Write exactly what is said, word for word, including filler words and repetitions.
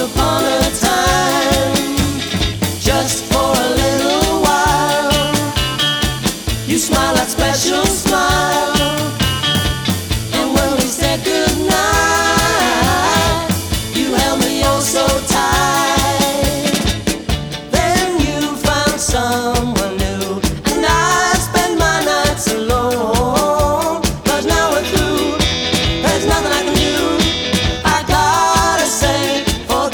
upon a time, just for a little while, you smile that special smile.